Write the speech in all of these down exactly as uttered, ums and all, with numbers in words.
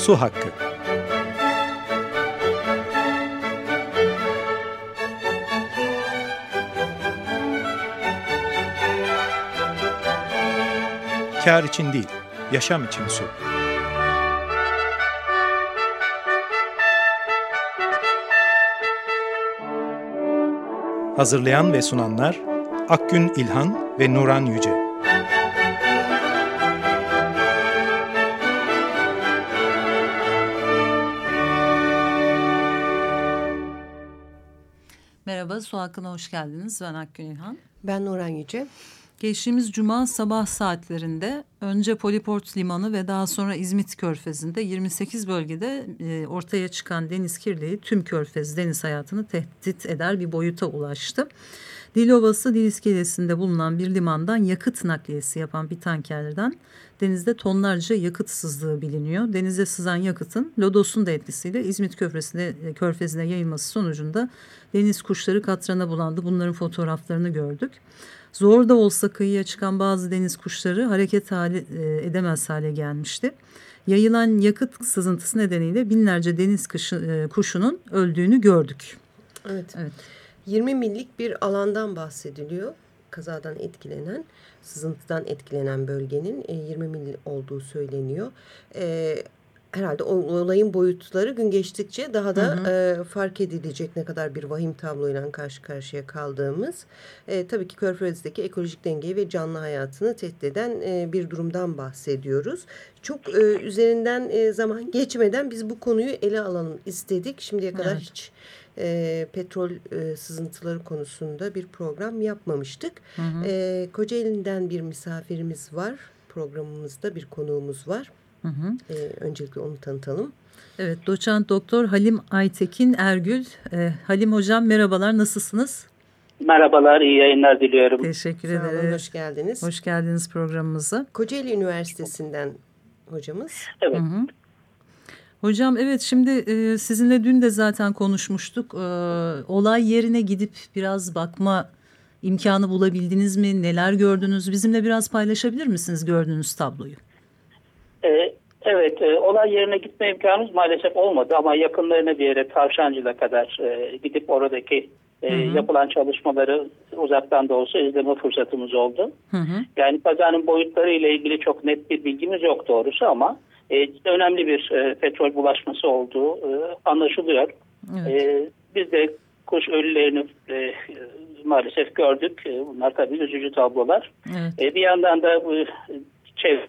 Su Hakkı. Kâr için değil, yaşam için su. Hazırlayan ve sunanlar Akgün İlhan ve Nuran Yüce. Merhaba, Su Hakkı'na hoş geldiniz. Ben Akgün İlhan. Ben Nuran Yüce. Geçtiğimiz cuma sabah saatlerinde önce Poliport Limanı ve daha sonra İzmit Körfezi'nde yirmi sekiz bölgede e, ortaya çıkan deniz kirliliği tüm Körfez deniz hayatını tehdit eder bir boyuta ulaştı. Dilovası Dil İskelesi'nde bulunan bir limandan yakıt nakliyesi yapan bir tankerden denizde tonlarca yakıt sızdığı biliniyor. Denize sızan yakıtın lodosun da etkisiyle İzmit Körfezi'ne, Körfezi'ne yayılması sonucunda deniz kuşları katrana bulandı. Bunların fotoğraflarını gördük. Zor da olsa kıyıya çıkan bazı deniz kuşları hareket hali e, edemez hale gelmişti. Yayılan yakıt sızıntısı nedeniyle binlerce deniz kışı, e, kuşunun öldüğünü gördük. Evet. Evet. yirmi millik bir alandan bahsediliyor. Kazadan etkilenen, sızıntıdan etkilenen bölgenin yirmi mil olduğu söyleniyor. E, herhalde olayın boyutları gün geçtikçe daha da hı hı. E, fark edilecek ne kadar bir vahim tabloyla karşı karşıya kaldığımız. E, tabii ki Körfez'deki ekolojik dengeyi ve canlı hayatını tehdit eden e, bir durumdan bahsediyoruz. Çok e, üzerinden e, zaman geçmeden biz bu konuyu ele alalım istedik. Şimdiye kadar evet. hiç e, petrol e, sızıntıları konusunda bir program yapmamıştık. Hı hı. E, Kocaeli'nden bir misafirimiz var. Programımızda bir konuğumuz var. Hı hı. Ee, öncelikle onu tanıtalım. Evet, doçent doktor Halim Aytekin Ergül. Ee, Halim hocam merhabalar, nasılsınız? Merhabalar, iyi yayınlar diliyorum. Teşekkür Sağ ederim. olun, hoş geldiniz. Hoş geldiniz programımıza. Kocaeli Üniversitesi'nden hocamız. Evet. Hı hı. Hocam evet, şimdi e, sizinle dün de zaten konuşmuştuk. E, olay yerine gidip biraz bakma imkanı bulabildiniz mi? Neler gördünüz? Bizimle biraz paylaşabilir misiniz gördüğünüz tabloyu? Evet, olay yerine gitme imkanımız maalesef olmadı ama yakınlarına bir yere Tavşancı'na kadar gidip oradaki hı hı. yapılan çalışmaları uzaktan da olsa izleme fırsatımız oldu. Hı hı. Yani kazanın boyutları ile ilgili çok net bir bilgimiz yok doğrusu ama önemli bir petrol bulaşması olduğu anlaşılıyor. Evet. Biz de kuş ölülerini maalesef gördük. Bunlar tabii üzücü tablolar. Evet. Bir yandan da bu çevre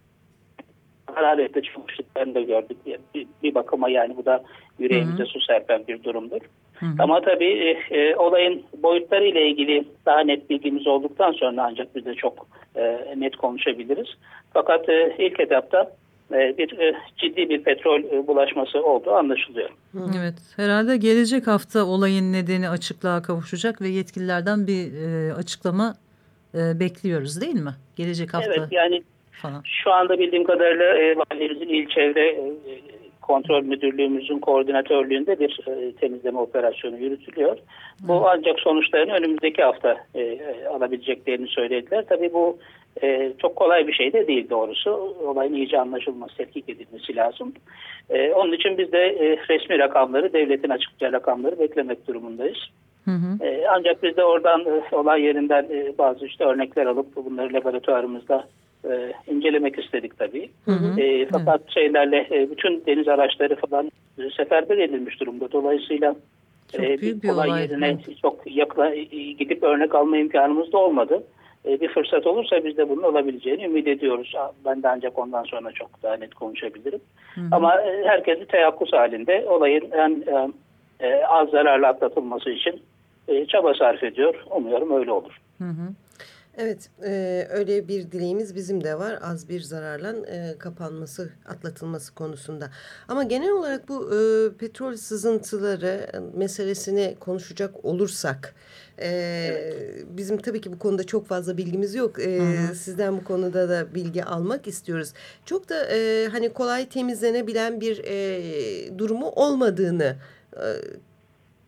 hararetle çalıştıklarını da gördük. Bir, bir bakıma yani bu da yüreğimize Hı-hı. su serpen bir durumdur. Hı-hı. Ama tabii e, olayın boyutları ile ilgili daha net bilgimiz olduktan sonra ancak biz de çok e, net konuşabiliriz. Fakat e, ilk etapta e, bir e, ciddi bir petrol e, bulaşması olduğu anlaşılıyor. Hı-hı. Evet, herhalde gelecek hafta olayın nedeni açıklığa kavuşacak ve yetkililerden bir e, açıklama e, bekliyoruz değil mi? Gelecek hafta. Evet, yani falan. Şu anda bildiğim kadarıyla e, Valimizin İl Çevre e, Kontrol Müdürlüğümüzün koordinatörlüğünde bir e, temizleme operasyonu yürütülüyor. Bu Hı. ancak sonuçlarını önümüzdeki hafta e, alabileceklerini söylediler. Tabii bu e, çok kolay bir şey de değil doğrusu. Olayın iyice anlaşılması, tetkik edilmesi lazım. E, onun için biz de e, resmi rakamları, devletin açıklayacağı rakamları beklemek durumundayız. Hı hı. E, ancak biz de oradan e, olay yerinden e, bazı işte örnekler alıp bunları laboratuvarımızda e, incelemek istedik tabii. Hı hı. E, fakat evet. şeylerle e, bütün deniz araçları falan e, seferber edilmiş durumda. Dolayısıyla e, bir, bir olay yerine evet. çok yakla, gidip örnek alma imkanımız da olmadı. E, bir fırsat olursa biz de bunun olabileceğini ümit ediyoruz. Ben de ancak ondan sonra çok daha net konuşabilirim. Hı hı. Ama e, herkesi teyakkuz halinde olayın en e, e, az zararla atlatılması için e, çaba sarf ediyor. Umuyorum öyle olur. Hı hı. Evet, e, öyle bir dileğimiz bizim de var. Az bir zararla e, kapanması, atlatılması konusunda. Ama genel olarak bu e, petrol sızıntıları meselesini konuşacak olursak, e, evet. bizim tabii ki bu konuda çok fazla bilgimiz yok. E, sizden bu konuda da bilgi almak istiyoruz. Çok da e, hani kolay temizlenebilen bir e, durumu olmadığını e,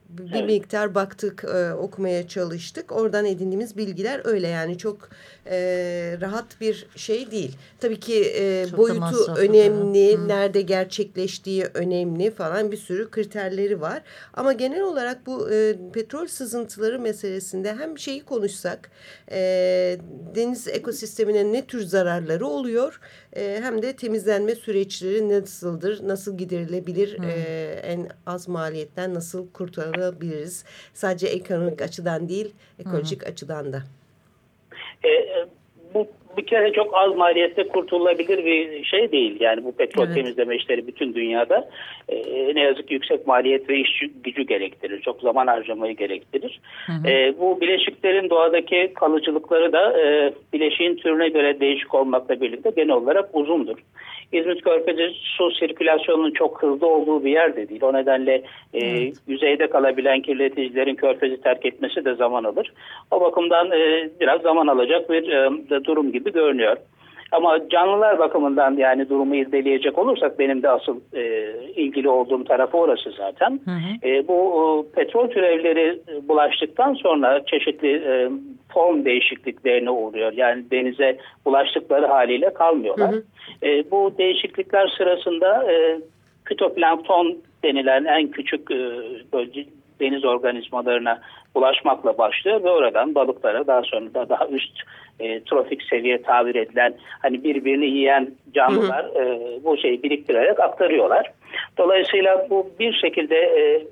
bir Evet. miktar baktık, e, okumaya çalıştık. Oradan edindiğimiz bilgiler öyle, yani çok e, rahat bir şey değil. Tabii ki e, boyutu önemli, Hı. nerede gerçekleştiği önemli falan, bir sürü kriterleri var. Ama genel olarak bu e, petrol sızıntıları meselesinde hem şeyi konuşsak, e, deniz ekosistemine ne tür zararları oluyor, e, hem de temizlenme süreçleri nasıldır, nasıl giderilebilir, e, en az maliyetten nasıl kurtarılabiliriz? Sadece ekonomik açıdan değil, ekolojik Hı. açıdan da. E, bu bir kere çok az maliyette kurtulabilir bir şey değil. Yani bu petrol evet. temizleme işleri bütün dünyada e, ne yazık ki yüksek maliyet ve iş gücü gerektirir. Çok zaman harcamayı gerektirir. Hı hı. E, bu bileşiklerin doğadaki kalıcılıkları da e, bileşiğin türüne göre değişik olmakla birlikte genel olarak uzundur. İzmit Körfezi su sirkülasyonunun çok hızlı olduğu bir yer de değil. O nedenle e, evet. yüzeyde kalabilen kirleticilerin körfezi terk etmesi de zaman alır. O bakımdan e, biraz zaman alacak bir e, durum gibi görünüyor. Ama canlılar bakımından yani durumu irdeleyecek olursak benim de asıl e, ilgili olduğum tarafı orası zaten. Hı hı. E, bu e, petrol türevleri bulaştıktan sonra çeşitli e, form değişikliklerine uğruyor. Yani denize bulaştıkları haliyle kalmıyorlar. Hı hı. E, bu değişiklikler sırasında e, fitoplankton denilen en küçük e, bölge, deniz organizmalarına bulaşmakla başlıyor ve oradan balıklara, daha sonra da daha üst e, trofik seviye tabir edilen hani birbirini yiyen canlılar hı hı. E, bu şeyi biriktirerek aktarıyorlar. Dolayısıyla bu bir şekilde e,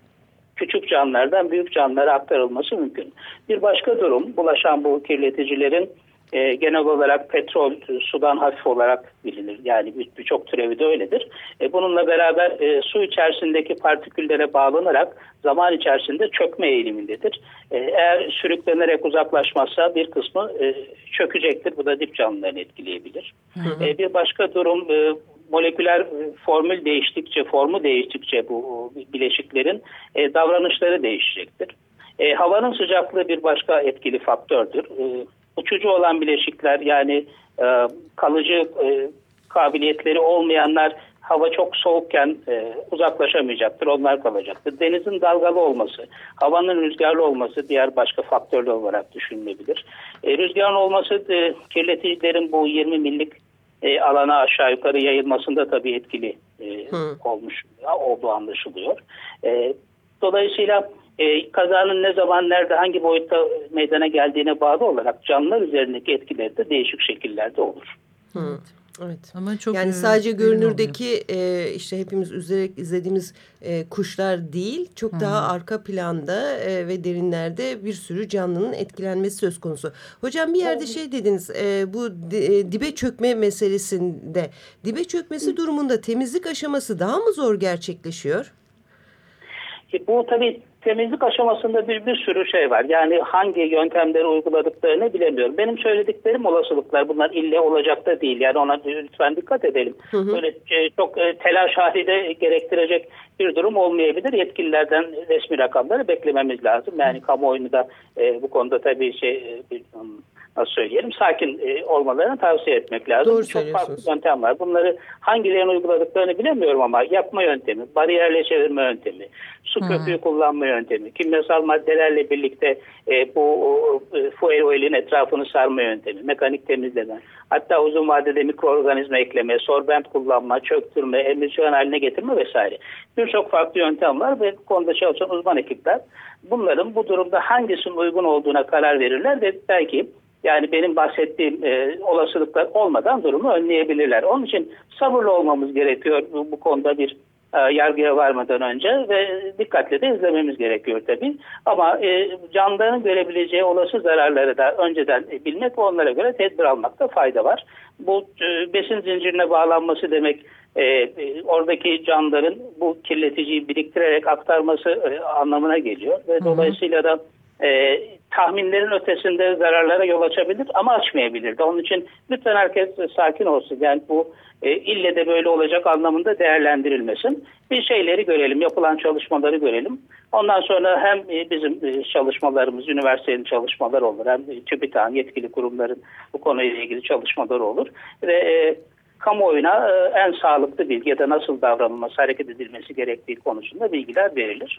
küçük canlılardan büyük canlılara aktarılması mümkün. Bir başka durum, bulaşan bu kirleticilerin e, genel olarak petrol sudan hafif olarak bilinir. Yani birçok türevi de öyledir. E, bununla beraber e, su içerisindeki partiküllere bağlanarak zaman içerisinde çökme eğilimindedir. E, eğer sürüklenerek uzaklaşmazsa bir kısmı e, çökecektir. Bu da dip canlılarını etkileyebilir. Hı hı. E, bir başka durum, e, moleküler formül değiştikçe, formu değiştikçe bu bileşiklerin e, davranışları değişecektir. E, havanın sıcaklığı bir başka etkili faktördür. E, uçucu olan bileşikler, yani e, kalıcı e, kabiliyetleri olmayanlar hava çok soğukken e, uzaklaşamayacaktır, onlar kalacaktır. Denizin dalgalı olması, havanın rüzgarlı olması diğer başka faktörler olarak düşünülebilir. E, rüzgarın olması e, kirleticilerin bu yirmi millik E, alana aşağı yukarı yayılmasında tabii etkili e, olmuş olduğu anlaşılıyor. E, dolayısıyla e, kazanın ne zaman, nerede, hangi boyutta meydana geldiğine bağlı olarak canlılar üzerindeki etkileri de değişik şekillerde olur. Hı. Evet. Ama çok yani sadece görünürdeki e, işte hepimiz üzerek izlediğimiz e, kuşlar değil, çok Hı. daha arka planda e, ve derinlerde bir sürü canlının etkilenmesi söz konusu. Hocam bir yerde şey dediniz, e, bu e, dibe çökme meselesinde, dibe çökmesi Hı. durumunda temizlik aşaması daha mı zor gerçekleşiyor? E, bu tabii temizlik aşamasında bir, bir sürü şey var. Yani hangi yöntemleri uyguladıklarını bilemiyorum. Benim söylediklerim olasılıklar. Bunlar ille olacak da değil. Yani ona lütfen dikkat edelim. Hı hı. Böyle e, çok e, telaş hali de gerektirecek bir durum olmayabilir. Yetkililerden resmi rakamları beklememiz lazım. Yani kamuoyunu da e, bu konuda tabii şey e, bir, nasıl söyleyelim, sakin e, olmalarını tavsiye etmek lazım. Doğru çok farklı yöntem var. Bunları hangilerini uyguladıklarını bilemiyorum ama yakma yöntemi, bariyerle çevirme yöntemi, su hmm. köpüğü kullanma yöntemi, kimyasal maddelerle birlikte e, bu e, fuel oil'in etrafını sarma yöntemi, mekanik temizleme, hatta uzun vadede mikroorganizma ekleme, sorbent kullanma, çöktürme, emülsiyon haline getirme vesaire. Birçok farklı yöntem var ve bu konuda çalışan uzman ekipler bunların bu durumda hangisinin uygun olduğuna karar verirler ve belki yani benim bahsettiğim e, olasılıklar olmadan durumu önleyebilirler. Onun için sabırlı olmamız gerekiyor bu, bu konuda bir e, yargıya varmadan önce ve dikkatle de izlememiz gerekiyor tabii. Ama e, canlıların görebileceği olası zararları da önceden e, bilmek ve onlara göre tedbir almakta fayda var. Bu e, besin zincirine bağlanması demek e, e, oradaki canlıların bu kirleticiyi biriktirerek aktarması e, anlamına geliyor ve Hı-hı. dolayısıyla da e, tahminlerin ötesinde zararlara yol açabilir ama açmayabilir de. Onun için lütfen herkes sakin olsun. Yani bu e, ille de böyle olacak anlamında değerlendirilmesin. Bir şeyleri görelim, yapılan çalışmaları görelim. Ondan sonra hem e, bizim e, çalışmalarımız, üniversitenin çalışmaları olur, hem e, TÜBİTAK'ın yetkili kurumların bu konuyla ilgili çalışmaları olur. Ve e, kamuoyuna e, en sağlıklı bilgi ya da nasıl davranılması, hareket edilmesi gerektiği konusunda bilgiler verilir.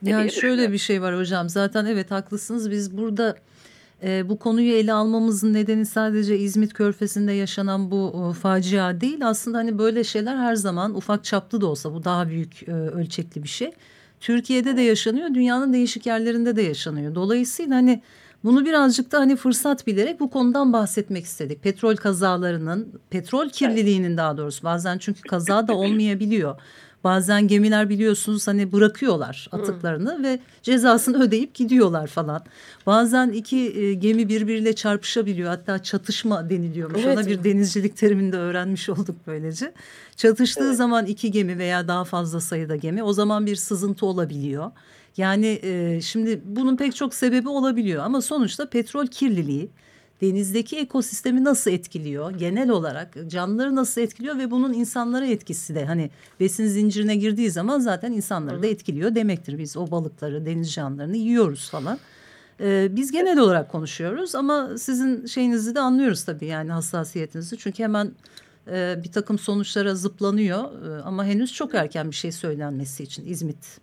Yani şöyle bir şey var hocam. Zaten evet haklısınız. Biz burada e, bu konuyu ele almamızın nedeni sadece İzmit Körfezi'nde yaşanan bu e, facia değil. Aslında hani böyle şeyler her zaman ufak çaplı da olsa bu daha büyük e, ölçekli bir şey. Türkiye'de de yaşanıyor, dünyanın değişik yerlerinde de yaşanıyor. Dolayısıyla hani bunu birazcık da hani fırsat bilerek bu konudan bahsetmek istedik. Petrol kazalarının, petrol kirliliğinin daha doğrusu bazen çünkü kaza da olmayabiliyor. Bazen gemiler biliyorsunuz hani bırakıyorlar atıklarını hmm. ve cezasını ödeyip gidiyorlar falan. Bazen iki e, gemi birbiriyle çarpışabiliyor. Hatta çatışma deniliyormuş. Evet. Ona bir denizcilik teriminde öğrenmiş olduk böylece. Çatıştığı evet. zaman iki gemi veya daha fazla sayıda gemi o zaman bir sızıntı olabiliyor. Yani e, şimdi bunun pek çok sebebi olabiliyor ama sonuçta petrol kirliliği denizdeki ekosistemi nasıl etkiliyor? Genel olarak canlıları nasıl etkiliyor ve bunun insanlara etkisi de hani besin zincirine girdiği zaman zaten insanları da etkiliyor demektir. Biz o balıkları, deniz canlılarını yiyoruz falan. Ee, biz genel olarak konuşuyoruz ama sizin şeyinizi de anlıyoruz tabii yani hassasiyetinizi. Çünkü hemen e, bir takım sonuçlara zıplanıyor e, ama henüz çok erken bir şey söylenmesi için İzmit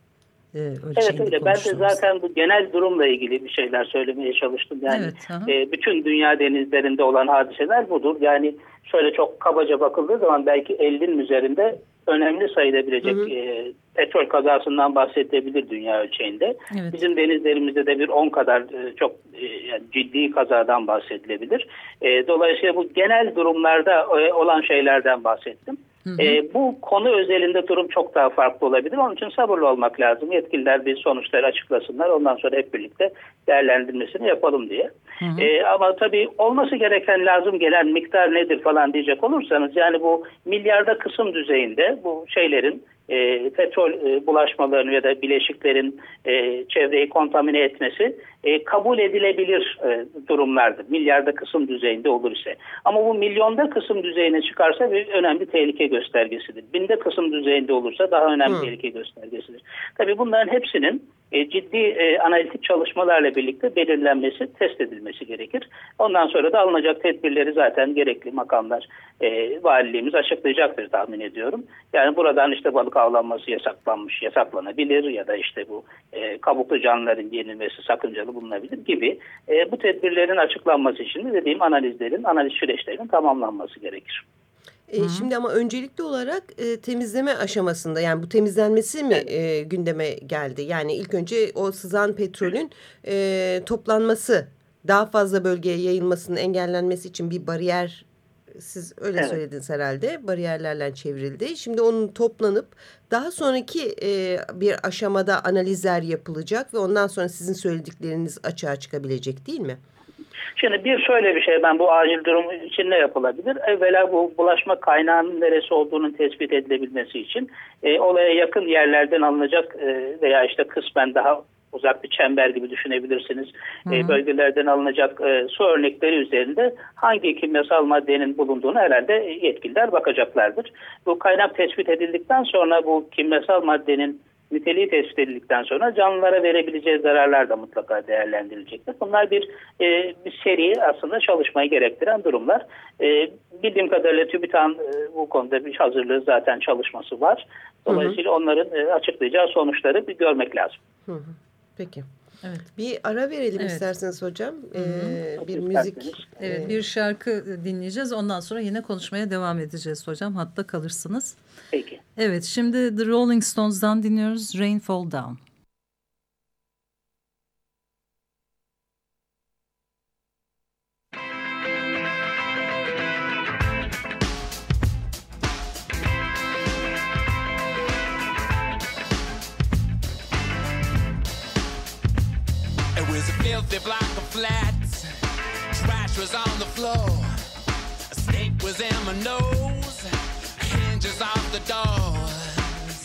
Evet öyle. Ben de zaten bu genel durumla ilgili bir şeyler söylemeye çalıştım. Yani evet, e, bütün dünya denizlerinde olan hadiseler budur. Yani şöyle çok kabaca bakıldığı zaman belki ellinin üzerinde önemli sayılabilecek hı hı. E, petrol kazasından bahsedilebilir dünya ölçeğinde. Evet. Bizim denizlerimizde de bir on kadar e, çok e, yani ciddi kazadan bahsedilebilir. E, dolayısıyla bu genel durumlarda e, olan şeylerden bahsettim. Hı hı. E, bu konu özelinde durum çok daha farklı olabilir. Onun için sabırlı olmak lazım. Yetkililer bir sonuçları açıklasınlar. Ondan sonra hep birlikte değerlendirmesini yapalım diye. Hı hı. E, ama tabii olması gereken lazım gelen miktar nedir falan diyecek olursanız yani bu milyarda kısım düzeyinde bu şeylerin E, petrol e, bulaşmalarını ya da bileşiklerin e, çevreyi kontamine etmesi e, kabul edilebilir e, durumlardır. Milyarda kısım düzeyinde olur ise. Ama bu milyonda kısım düzeyine çıkarsa bir önemli tehlike göstergesidir. Binde kısım düzeyinde olursa daha önemli hmm. tehlike göstergesidir. Tabii bunların hepsinin e, ciddi e, analitik çalışmalarla birlikte belirlenmesi, test edilmesi gerekir. Ondan sonra da alınacak tedbirleri zaten gerekli makamlar e, valiliğimiz açıklayacaktır tahmin ediyorum. Yani buradan işte balık avlanması yasaklanmış, yasaklanabilir ya da işte bu e, kabuklu canlıların yenilmesi sakıncalı bulunabilir gibi e, bu tedbirlerin açıklanması için de dediğim analizlerin, analiz süreçlerinin tamamlanması gerekir. E, şimdi ama öncelikli olarak e, temizleme aşamasında yani bu temizlenmesi mi e, gündeme geldi? Yani ilk önce o sızan petrolün e, toplanması, daha fazla bölgeye yayılmasının engellenmesi için bir bariyer, siz öyle evet. söylediniz herhalde, bariyerlerle çevrildi. Şimdi onun toplanıp daha sonraki e, bir aşamada analizler yapılacak ve ondan sonra sizin söyledikleriniz açığa çıkabilecek değil mi? Şimdi bir şöyle bir şey ben bu acil durum için ne yapılabilir? Evvela bu bulaşma kaynağının neresi olduğunun tespit edilebilmesi için e, olaya yakın yerlerden alınacak e, veya işte kısmen daha uzak bir çember gibi düşünebilirsiniz. Hı hı. E, bölgelerden alınacak e, su örnekleri üzerinde hangi kimyasal maddenin bulunduğunu herhalde yetkililer bakacaklardır. Bu kaynak tespit edildikten sonra bu kimyasal maddenin niteliği tespit edildikten sonra canlılara verebileceği zararlar da mutlaka değerlendirilecektir. Bunlar bir, e, bir seri aslında çalışmayı gerektiren durumlar. E, bildiğim kadarıyla TÜBİTAK'ın e, bu konuda bir hazırlığı zaten çalışması var. Dolayısıyla hı hı. onların e, açıklayacağı sonuçları bir görmek lazım. Hı hı. Peki. Evet. Bir ara verelim evet. isterseniz hocam. Ee, bir müzik. Evet, ee... bir şarkı dinleyeceğiz. Ondan sonra yine konuşmaya devam edeceğiz hocam. Hatta kalırsınız. Peki. Evet, şimdi The Rolling Stones'dan dinliyoruz. Rain Fall Down. Filthy block of flats, trash was on the floor, a snake was in my nose, hinges off the doors.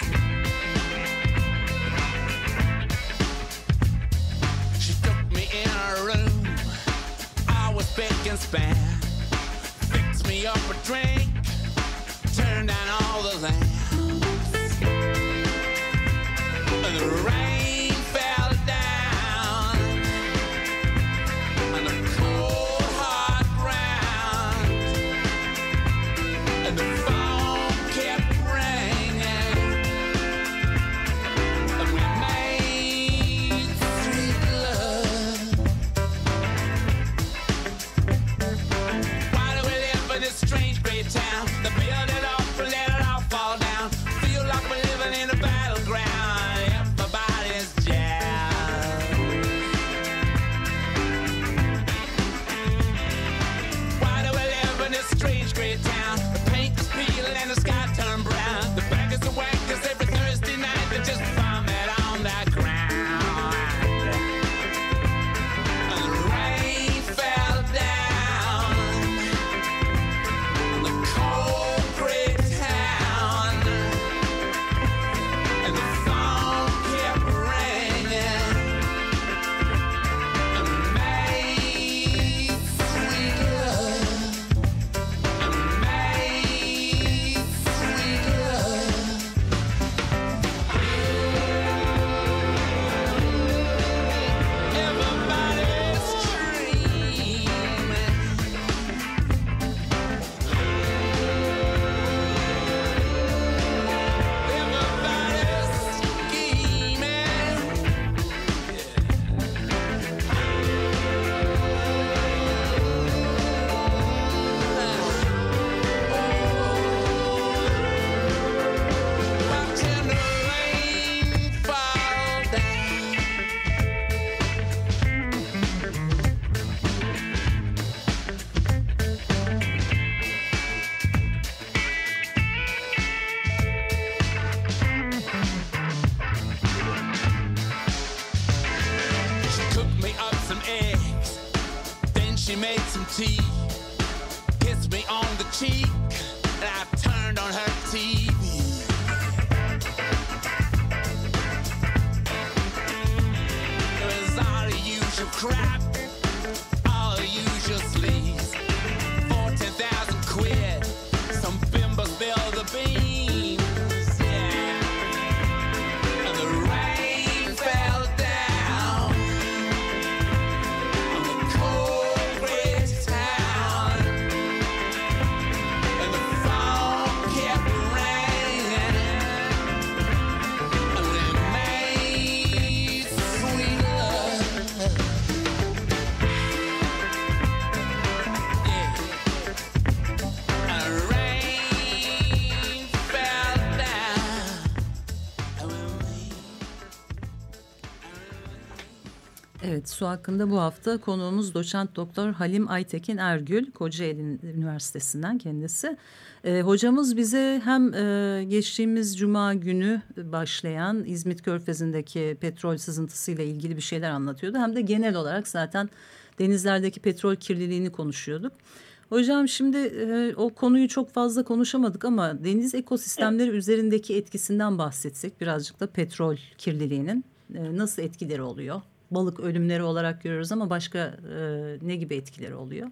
She took me in her room, I was big and span, fixed me up a drink, turned down all the lamps, and the rain Kept ringing, and we made made some tea, kissed me on the cheek, and I turned on her T V. It was all the usual crap, all the usual sleaze. Fourteen thousand quid, some bimbo spilled the beans, yeah. And the rain fell down on the cold gray town, and the phone kept ringing, and we made sweet love, yeah. And the rain fell down, and we made. Evet, su hakkında bu hafta konuğumuz doçent doktor Halim Aytekin Ergül, Kocaeli Üniversitesi'nden kendisi. Ee, hocamız bize hem e, geçtiğimiz Cuma günü başlayan İzmit Körfezi'ndeki petrol sızıntısıyla ilgili bir şeyler anlatıyordu. Hem de genel olarak zaten denizlerdeki petrol kirliliğini konuşuyorduk. Hocam şimdi e, o konuyu çok fazla konuşamadık ama deniz ekosistemleri üzerindeki etkisinden bahsetsek birazcık da petrol kirliliğinin e, nasıl etkileri oluyor? Balık ölümleri olarak görüyoruz ama başka e, ne gibi etkileri oluyor?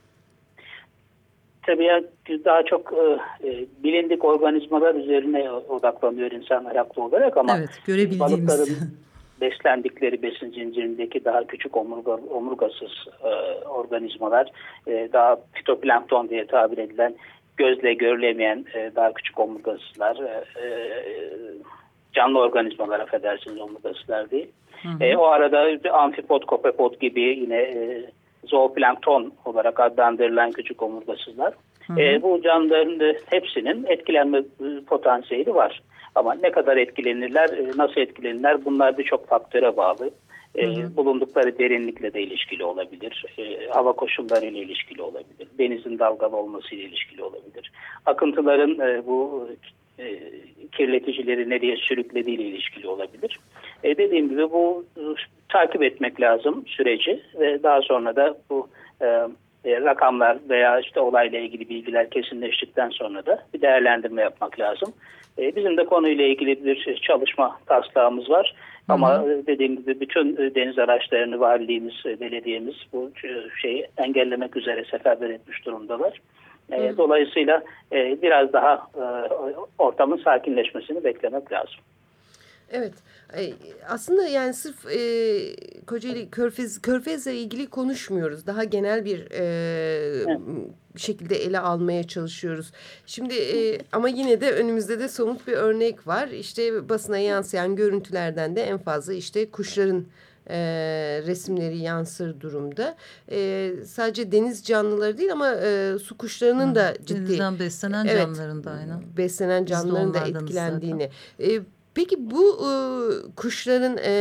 Tabii ya, daha çok e, bilindik organizmalar üzerine odaklanıyor insanlar haklı olarak ama Evet, görebildiğimiz. balıkların beslendikleri besin zincirindeki daha küçük omurga, omurgasız e, organizmalar, e, daha fitoplankton diye tabir edilen gözle görülemeyen e, daha küçük omurgasızlar, e, e, canlı organizmalar, affedersiniz, omurgasızlar değil. Hı hı. E, o arada amfipod, kopepod gibi yine e, zooplankton olarak adlandırılan küçük omurgasızlar. Hı hı. E, bu canlıların e, hepsinin etkilenme e, potansiyeli var. Ama ne kadar etkilenirler, e, nasıl etkilenirler, bunlar birçok faktöre bağlı. E, hı hı. Bulundukları derinlikle de ilişkili olabilir. E, hava koşullarıyla ilişkili olabilir. Denizin dalgalı olmasıyla ilişkili olabilir. Akıntıların e, bu e, kirleticileri nereye sürüklediğiyle ilişkili olabilir. E, dediğim gibi bu e, takip etmek lazım süreci ve daha sonra da bu e, e, rakamlar veya işte olayla ilgili bilgiler kesinleştikten sonra da bir değerlendirme yapmak lazım. E, bizim de konuyla ilgili bir çalışma taslağımız var. Hı hı. Ama dediğim gibi bütün deniz araçlarını valiliğimiz, belediyemiz bu şeyi engellemek üzere seferber etmiş durumdalar. E, dolayısıyla e, biraz daha e, ortamın sakinleşmesini beklemek lazım. Evet, aslında yani sırf e, Kocaeli Körfez, Körfez'le ilgili konuşmuyoruz. Daha genel bir e, evet. şekilde ele almaya çalışıyoruz. Şimdi e, ama yine de önümüzde de somut bir örnek var. İşte basına yansıyan görüntülerden de en fazla işte kuşların e, resimleri yansır durumda. E, sadece deniz canlıları değil ama e, su kuşlarının Hı, da ciddi. Denizden beslenen evet, canlıların da aynen. Beslenen canlıların da etkilendiğini. E, Peki bu e, kuşların e,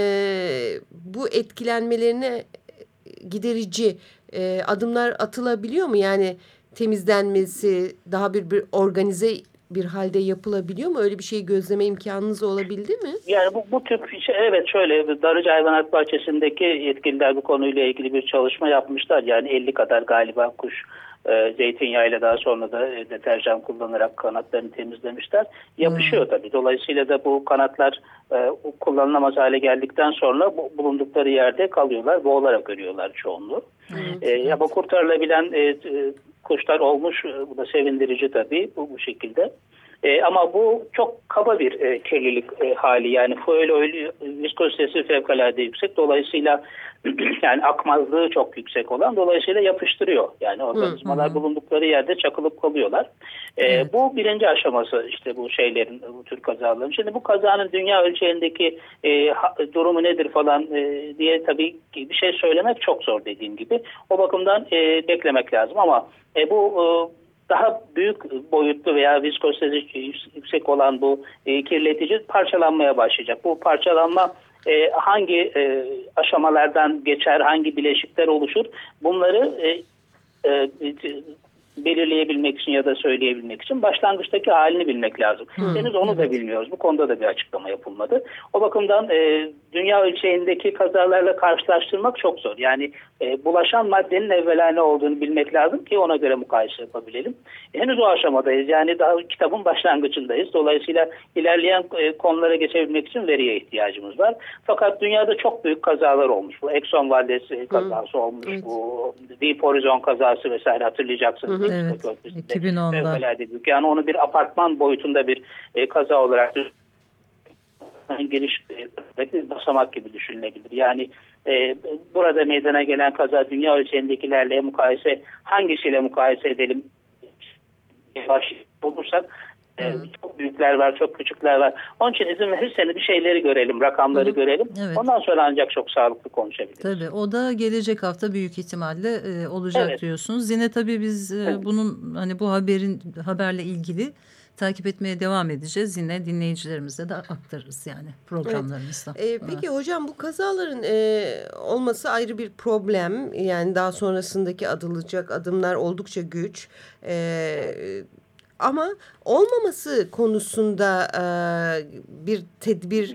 bu etkilenmelerine giderici e, adımlar atılabiliyor mu? Yani temizlenmesi daha bir, bir organize bir halde yapılabiliyor mu? Öyle bir şey gözleme imkanınız olabildi mi? Yani bu, bu tip şey, evet şöyle Darıca Hayvanat Bahçesi'ndeki yetkililer bu konuyla ilgili bir çalışma yapmışlar. Yani elli kadar galiba kuş e, zeytinyağıyla daha sonra da e, deterjan kullanarak kanatlarını temizlemişler. Yapışıyor hmm. tabii. Dolayısıyla da bu kanatlar e, kullanılamaz hale geldikten sonra bu, bulundukları yerde kalıyorlar. Boğularak ölüyorlar çoğunluğu. Hmm. E, ama kurtarılabilen e, e, kuşlar olmuş. Bu da sevindirici tabii bu, bu şekilde. E, ama bu çok kaba bir e, kirlilik e, hali. Yani fuel oil viskozitesi fevkalade yüksek. Dolayısıyla yani akmazlığı çok yüksek olan. Dolayısıyla yapıştırıyor. Yani organizmalar hı hı. bulundukları yerde çakılıp kalıyorlar. E, evet. Bu birinci aşaması işte bu şeylerin, bu tür kazaların. Şimdi bu kazanın dünya ölçeğindeki e, ha, durumu nedir falan e, diye tabii bir şey söylemek çok zor dediğim gibi. O bakımdan e, beklemek lazım ama e, bu e, daha büyük boyutlu veya viskozitesi yüksek olan bu e, kirletici parçalanmaya başlayacak. Bu parçalanma e, hangi e, aşamalardan geçer, hangi bileşikler oluşur? Bunları e, e, belirleyebilmek için ya da söyleyebilmek için başlangıçtaki halini bilmek lazım. Hmm, Henüz onu evet. da bilmiyoruz. Bu konuda da bir açıklama yapılmadı. O bakımdan e, dünya ölçeğindeki kazalarla karşılaştırmak çok zor. Yani e, bulaşan maddenin evvela ne olduğunu bilmek lazım ki ona göre mukayese yapabilelim. E, henüz o aşamadayız. Yani daha kitabın başlangıcındayız. Dolayısıyla ilerleyen e, konulara geçebilmek için veriye ihtiyacımız var. Fakat dünyada çok büyük kazalar olmuş. Bu Exxon Valdez kazası hmm. olmuş. Evet. Bu Deep Horizon kazası vesaire hatırlayacaksınız. Hı hı. Evet, iki bin onda. Yani onu bir apartman boyutunda bir e, kaza olarak giriş e, basamak gibi düşünülebilir. Yani e, burada meydana gelen kaza dünya ölçeğindekilerle mukayese hangisiyle mukayese edelim baş olursak e, çok büyükler var, çok küçükler var. Onun için izin verirseniz bir şeyleri görelim, rakamları Hı. görelim. Evet. Ondan sonra ancak çok sağlıklı konuşabiliriz. Tabii o da gelecek hafta büyük ihtimalle e, olacak evet. diyorsunuz. Yine tabii biz e, evet. bunun hani bu haberin haberle ilgili takip etmeye devam edeceğiz. Yine dinleyicilerimize de aktarırız yani programlarımızda. Evet. Ee, peki evet. hocam bu kazaların e, olması ayrı bir problem. Yani daha sonrasındaki atılacak adımlar oldukça güç. Evet. Ama olmaması konusunda e, bir tedbir...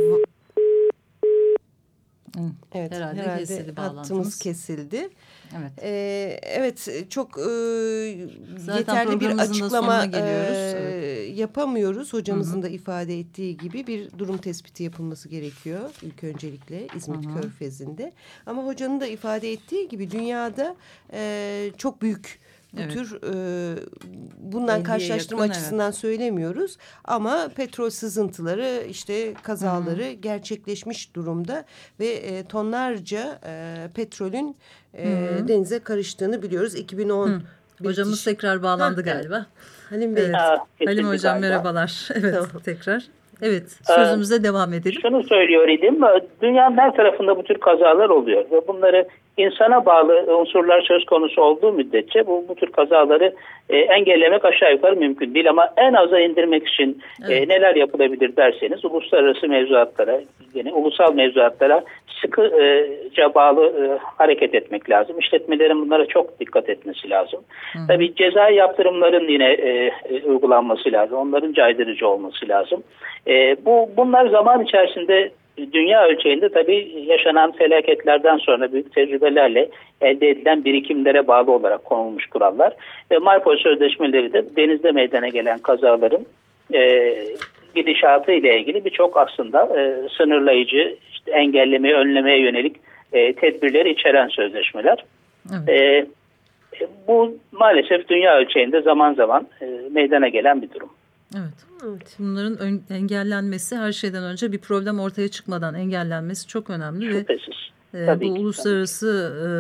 Evet, herhalde, herhalde kesildi hattımız kesildi. Evet, ee, evet çok e, yeterli bir açıklama e, evet. yapamıyoruz. Hocamızın Hı-hı. da ifade ettiği gibi bir durum tespiti yapılması gerekiyor ilk öncelikle İzmit Hı-hı. Körfezi'nde. Ama hocanın da ifade ettiği gibi dünyada e, çok büyük bu evet. tür e, bundan karşılaştırma yakın, açısından evet. söylemiyoruz. Ama petrol sızıntıları işte kazaları Hı-hı. gerçekleşmiş durumda ve e, tonlarca e, petrolün e, denize karıştığını biliyoruz. iki bin on Hocamız kişi... tekrar bağlandı ha, galiba. Halim Bey. Evet. Aa, Halim Hocam galiba. Merhabalar. Evet tamam. tekrar. Evet sözümüze ee, devam edelim. Şunu söylüyor idim. Dünyanın her tarafında bu tür kazalar oluyor. Ve bunları insana bağlı unsurlar söz konusu olduğu müddetçe bu, bu tür kazaları e, engellemek aşağı yukarı mümkün değil. Ama en aza indirmek için evet. e, neler yapılabilir derseniz uluslararası mevzuatlara, yani ulusal mevzuatlara sıkıca bağlı e, hareket etmek lazım. İşletmelerin bunlara çok dikkat etmesi lazım. Hı. Tabii cezai yaptırımların yine e, e, uygulanması lazım. Onların caydırıcı olması lazım. E, bu bunlar zaman içerisinde dünya ölçeğinde tabii yaşanan felaketlerden sonra büyük tecrübelerle elde edilen birikimlere bağlı olarak konulmuş kurallar. Ve Marpol Sözleşmeleri de denizde meydana gelen kazaların e, gidişatı ile ilgili birçok aslında e, sınırlayıcı, işte engellemeye, önlemeye yönelik e, tedbirleri içeren sözleşmeler. Evet. E, bu maalesef dünya ölçeğinde zaman zaman e, meydana gelen bir durum. Evet. evet. Bunların engellenmesi her şeyden önce bir problem ortaya çıkmadan engellenmesi çok önemli Şüphesiz. ve e, bu ki, uluslararası e,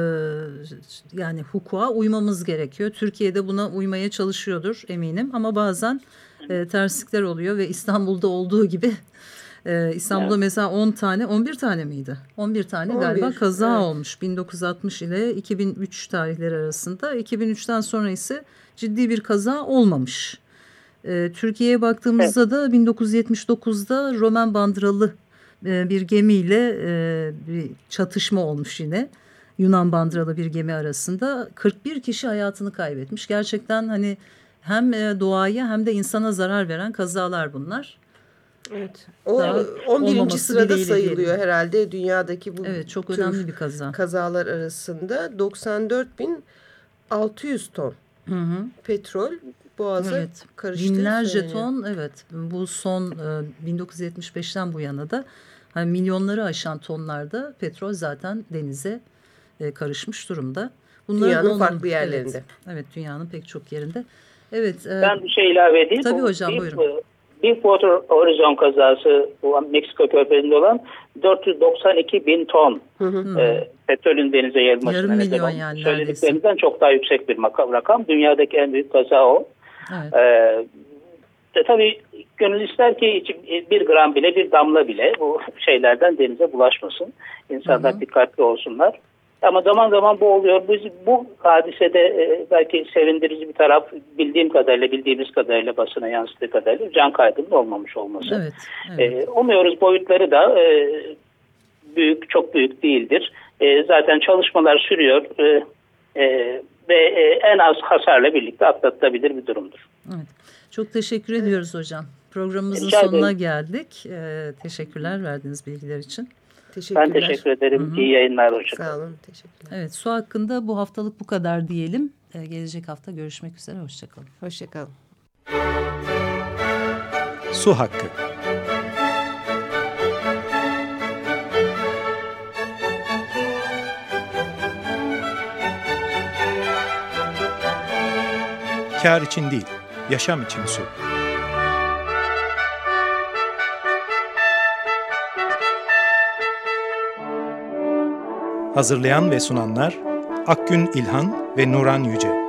yani hukuka uymamız gerekiyor. Türkiye'de buna uymaya çalışıyordur eminim ama bazen e, terslikler oluyor ve İstanbul'da olduğu gibi e, İstanbul'da evet. mesela on tane on bir tane miydi? on bir tane on bir, galiba kaza evet. olmuş bin dokuz yüz altmış ile iki bin üç tarihleri arasında. iki bin üçten sonra ise ciddi bir kaza olmamış. Türkiye'ye baktığımızda evet. da bin dokuz yüz yetmiş dokuzda Roman bandıralı bir gemiyle bir çatışma olmuş yine. Yunan bandıralı bir gemi arasında kırk bir kişi hayatını kaybetmiş. Gerçekten hani hem doğaya hem de insana zarar veren kazalar bunlar. Evet. O on birinci sırada sayılıyor diyelim. Herhalde dünyadaki bu evet, çok önemli bir kaza. Kazalar arasında doksan dört bin altı yüz ton hı hı. petrol Boğaza evet. karıştı. Binlerce söyleniyor. ton evet bu son e, bin dokuz yüz yetmiş beşten bu yana da hani milyonları aşan tonlarda petrol zaten denize e, karışmış durumda. Bunların dünyanın onun, farklı yerlerinde. Evet, evet dünyanın pek çok yerinde. Evet. E, ben bir şey ilave edeyim. Tabii bu, hocam bir, buyurun. Deepwater Horizon kazası bu Meksika körfezinde olan dört yüz doksan iki bin ton hı hı. E, petrolün denize yayılmasına neden olmuş. Yani söylediklerinizden çok daha yüksek bir rakam. Dünyadaki en büyük kaza o. Evet. Ee, tabii gönül ister ki bir gram bile bir damla bile bu şeylerden denize bulaşmasın. İnsanlar hı hı. dikkatli olsunlar. Ama zaman zaman bu oluyor. Biz bu hadisede e, belki sevindirici bir taraf bildiğim kadarıyla bildiğimiz kadarıyla basına yansıdığı kadarıyla can kaybının olmamış olması. Evet, evet. E, umuyoruz boyutları da e, büyük çok büyük değildir. E, zaten çalışmalar sürüyor. E, e, ve e, en az hasarla birlikte atlatılabilir bir durumdur. Evet. Çok teşekkür ediyoruz hocam. Programımızın Rica sonuna ederim. geldik. Ee, teşekkürler verdiğiniz bilgiler için. Teşekkürler. Ben teşekkür ederim. Hı hı. İyi yayınlar. Hoşçakalın. Sağ olun. Teşekkürler. Evet, su hakkında bu haftalık bu kadar diyelim. Ee, gelecek hafta görüşmek üzere. Hoşçakalın. Hoşçakalın. Su hakkı. Kâr için değil, yaşam için su. Hazırlayan ve sunanlar Akgün İlhan ve Nuran Yüce.